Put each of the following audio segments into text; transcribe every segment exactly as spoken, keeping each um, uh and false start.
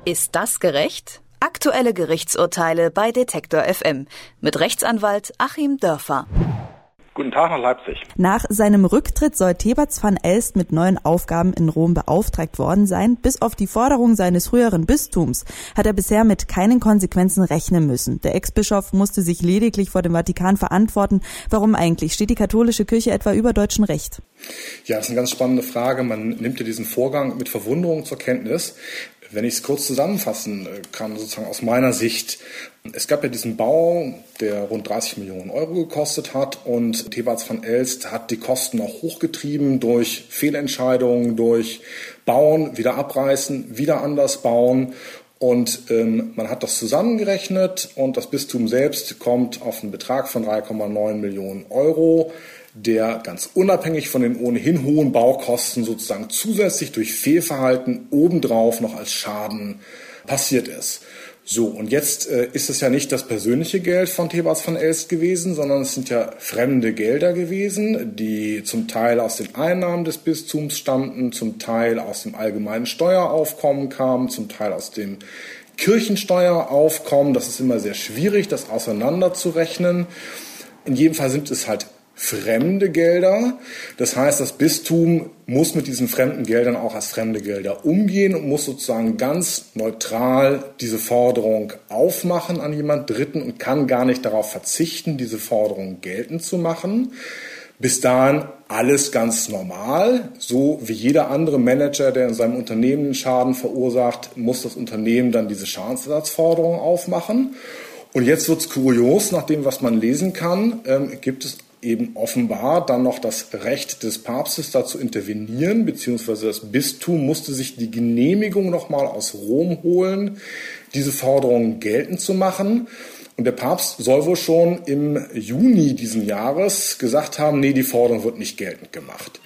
Ist das gerecht? Aktuelle Gerichtsurteile bei Detektor F M mit Rechtsanwalt Achim Dörfer. Guten Tag nach Leipzig. Nach seinem Rücktritt soll Thebats van Elst mit neuen Aufgaben in Rom beauftragt worden sein. Bis auf die Forderung seines früheren Bistums hat er bisher mit keinen Konsequenzen rechnen müssen. Der Ex-Bischof musste sich lediglich vor dem Vatikan verantworten. Warum eigentlich? Steht die katholische Kirche etwa über deutschem Recht? Ja, das ist eine ganz spannende Frage. Man nimmt ja diesen Vorgang mit Verwunderung zur Kenntnis. Wenn ich es kurz zusammenfassen kann, sozusagen aus meiner Sicht. Es gab ja diesen Bau, der rund dreißig Millionen Euro gekostet hat, und Thebats van Elst hat die Kosten auch hochgetrieben durch Fehlentscheidungen, durch Bauen, wieder abreißen, wieder anders bauen. Und ähm, man hat das zusammengerechnet und das Bistum selbst kommt auf einen Betrag von drei Komma neun Millionen Euro, der ganz unabhängig von den ohnehin hohen Baukosten sozusagen zusätzlich durch Fehlverhalten obendrauf noch als Schaden passiert ist. So, und jetzt äh, ist es ja nicht das persönliche Geld von Thebats van Elst gewesen, sondern es sind ja fremde Gelder gewesen, die zum Teil aus den Einnahmen des Bistums stammten, zum Teil aus dem allgemeinen Steueraufkommen kamen, zum Teil aus dem Kirchensteueraufkommen. Das ist immer sehr schwierig, das auseinanderzurechnen. In jedem Fall sind es halt fremde Gelder. Das heißt, das Bistum muss mit diesen fremden Geldern auch als fremde Gelder umgehen und muss sozusagen ganz neutral diese Forderung aufmachen an jemand Dritten und kann gar nicht darauf verzichten, diese Forderung geltend zu machen. Bis dahin alles ganz normal. So wie jeder andere Manager, der in seinem Unternehmen einen Schaden verursacht, muss das Unternehmen dann diese Schadensersatzforderung aufmachen. Und jetzt wird's kurios, nach dem, was man lesen kann, ähm, gibt es eben offenbar dann noch das Recht des Papstes da zu intervenieren, beziehungsweise das Bistum musste sich die Genehmigung nochmal aus Rom holen, diese Forderungen geltend zu machen. Und der Papst soll wohl schon im Juni diesen Jahres gesagt haben, nee, die Forderung wird nicht geltend gemacht.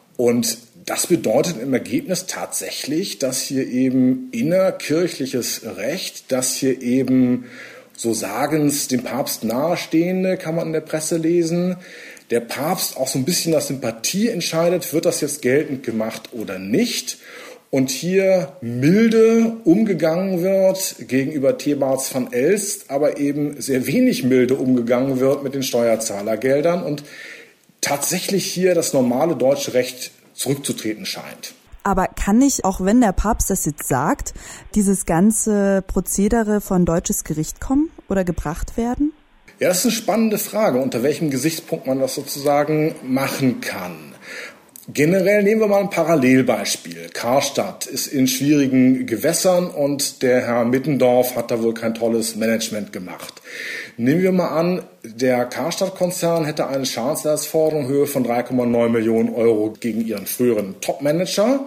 Und das bedeutet im Ergebnis tatsächlich, dass hier eben innerkirchliches Recht, dass hier eben so sagens dem Papst nahestehende, kann man in der Presse lesen, der Papst auch so ein bisschen nach Sympathie entscheidet, wird das jetzt geltend gemacht oder nicht. Und hier milde umgegangen wird gegenüber Thebats van Elst, aber eben sehr wenig milde umgegangen wird mit den Steuerzahlergeldern und tatsächlich hier das normale deutsche Recht zurückzutreten scheint. Aber kann nicht, auch wenn der Papst das jetzt sagt, dieses ganze Prozedere vor ein deutsches Gericht kommen oder gebracht werden? Ja, das ist eine spannende Frage, unter welchem Gesichtspunkt man das sozusagen machen kann. Generell nehmen wir mal ein Parallelbeispiel. Karstadt ist in schwierigen Gewässern und der Herr Mittendorf hat da wohl kein tolles Management gemacht. Nehmen wir mal an, der Karstadt-Konzern hätte eine Schadensersatzforderung in Höhe von drei Komma neun Millionen Euro gegen ihren früheren Top-Manager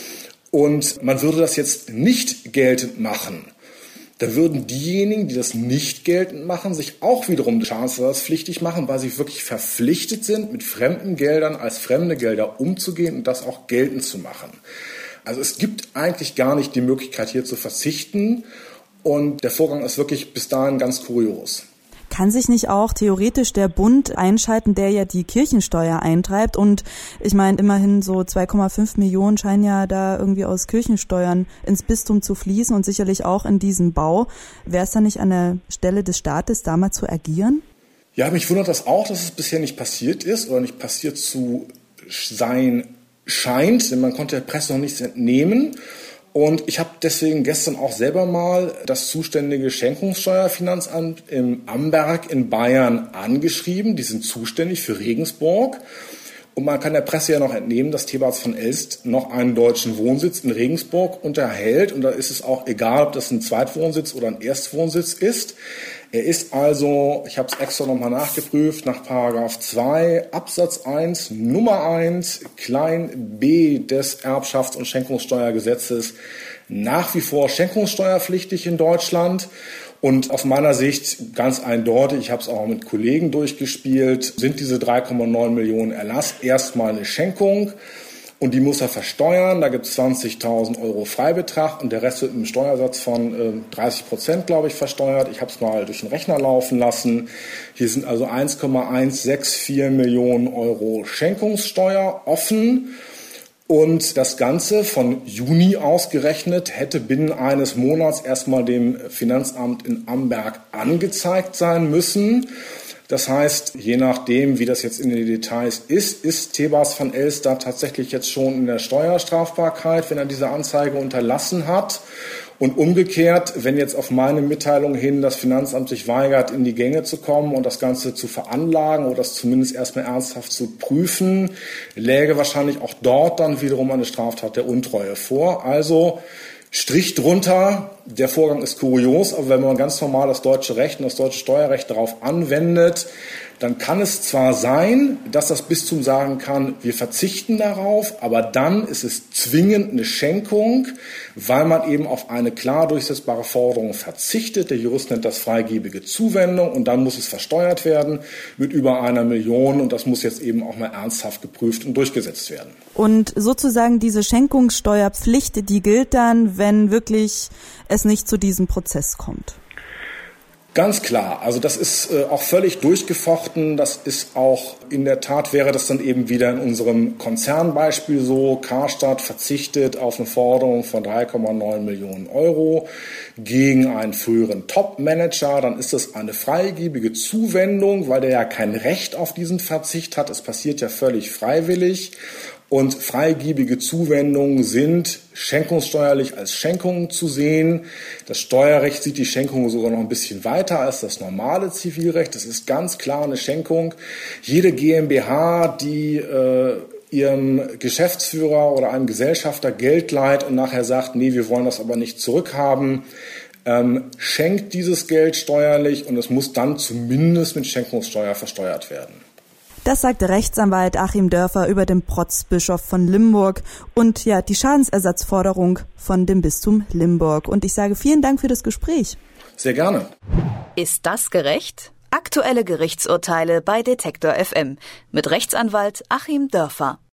und man würde das jetzt nicht geltend machen. Da würden diejenigen, die das nicht geltend machen, sich auch wiederum schadensersatzpflichtig machen, weil sie wirklich verpflichtet sind, mit fremden Geldern als fremde Gelder umzugehen und das auch geltend zu machen. Also es gibt eigentlich gar nicht die Möglichkeit, hier zu verzichten und der Vorgang ist wirklich bis dahin ganz kurios. Kann sich nicht auch theoretisch der Bund einschalten, der ja die Kirchensteuer eintreibt? Und ich meine, immerhin so zwei Komma fünf Millionen scheinen ja da irgendwie aus Kirchensteuern ins Bistum zu fließen und sicherlich auch in diesem Bau. Wäre es dann nicht an der Stelle des Staates, da mal zu agieren? Ja, mich wundert das auch, dass es bisher nicht passiert ist oder nicht passiert zu sein scheint, denn man konnte der Presse noch nichts entnehmen. Und ich habe deswegen gestern auch selber mal das zuständige Schenkungssteuerfinanzamt im Amberg in Bayern angeschrieben. Die sind zuständig für Regensburg. Und man kann der Presse ja noch entnehmen, dass Thebats van Elst noch einen deutschen Wohnsitz in Regensburg unterhält. Und da ist es auch egal, ob das ein Zweitwohnsitz oder ein Erstwohnsitz ist. Er ist also, ich habe es extra nochmal nachgeprüft, nach Paragraph zwei Absatz eins Nummer eins klein b des Erbschafts- und Schenkungssteuergesetzes nach wie vor schenkungssteuerpflichtig in Deutschland. Und aus meiner Sicht ganz eindeutig, ich habe es auch mit Kollegen durchgespielt, sind diese drei Komma neun Millionen Erlass erstmal eine Schenkung. Und die muss er versteuern. Da gibt es zwanzigtausend Euro Freibetrag und der Rest wird mit einem Steuersatz von äh, dreißig Prozent, glaube ich, versteuert. Ich habe es mal durch den Rechner laufen lassen. Hier sind also eins Komma eins sechs vier Millionen Euro Schenkungssteuer offen. Und das Ganze von Juni ausgerechnet hätte binnen eines Monats erstmal dem Finanzamt in Amberg angezeigt sein müssen. Das heißt, je nachdem, wie das jetzt in den Details ist, ist Thebas van Elst da tatsächlich jetzt schon in der Steuerstrafbarkeit, wenn er diese Anzeige unterlassen hat. Und umgekehrt, wenn jetzt auf meine Mitteilung hin das Finanzamt sich weigert, in die Gänge zu kommen und das Ganze zu veranlagen oder das zumindest erstmal ernsthaft zu prüfen, läge wahrscheinlich auch dort dann wiederum eine Straftat der Untreue vor. Also Strich drunter, der Vorgang ist kurios, aber wenn man ganz normal das deutsche Recht und das deutsche Steuerrecht darauf anwendet, dann kann es zwar sein, dass das Bistum sagen kann, wir verzichten darauf, aber dann ist es zwingend eine Schenkung, weil man eben auf eine klar durchsetzbare Forderung verzichtet. Der Jurist nennt das freigebige Zuwendung und dann muss es versteuert werden mit über einer Million und das muss jetzt eben auch mal ernsthaft geprüft und durchgesetzt werden. Und sozusagen diese Schenkungssteuerpflicht, die gilt dann, wenn wirklich es nicht zu diesem Prozess kommt? Ganz klar, also das ist äh, auch völlig durchgefochten, das ist auch, in der Tat wäre das dann eben wieder in unserem Konzernbeispiel so, Karstadt verzichtet auf eine Forderung von drei Komma neun Millionen Euro gegen einen früheren Top-Manager, dann ist das eine freigebige Zuwendung, weil der ja kein Recht auf diesen Verzicht hat, es passiert ja völlig freiwillig. Und freigebige Zuwendungen sind schenkungssteuerlich als Schenkungen zu sehen. Das Steuerrecht sieht die Schenkung sogar noch ein bisschen weiter als das normale Zivilrecht. Das ist ganz klar eine Schenkung. Jede GmbH, die äh, ihrem Geschäftsführer oder einem Gesellschafter Geld leiht und nachher sagt, nee, wir wollen das aber nicht zurückhaben, ähm, schenkt dieses Geld steuerlich und es muss dann zumindest mit Schenkungssteuer versteuert werden. Das sagte Rechtsanwalt Achim Dörfer über den Protzbischof von Limburg und ja, die Schadensersatzforderung von dem Bistum Limburg. Und ich sage vielen Dank für das Gespräch. Sehr gerne. Ist das gerecht? Aktuelle Gerichtsurteile bei Detektor F M mit Rechtsanwalt Achim Dörfer.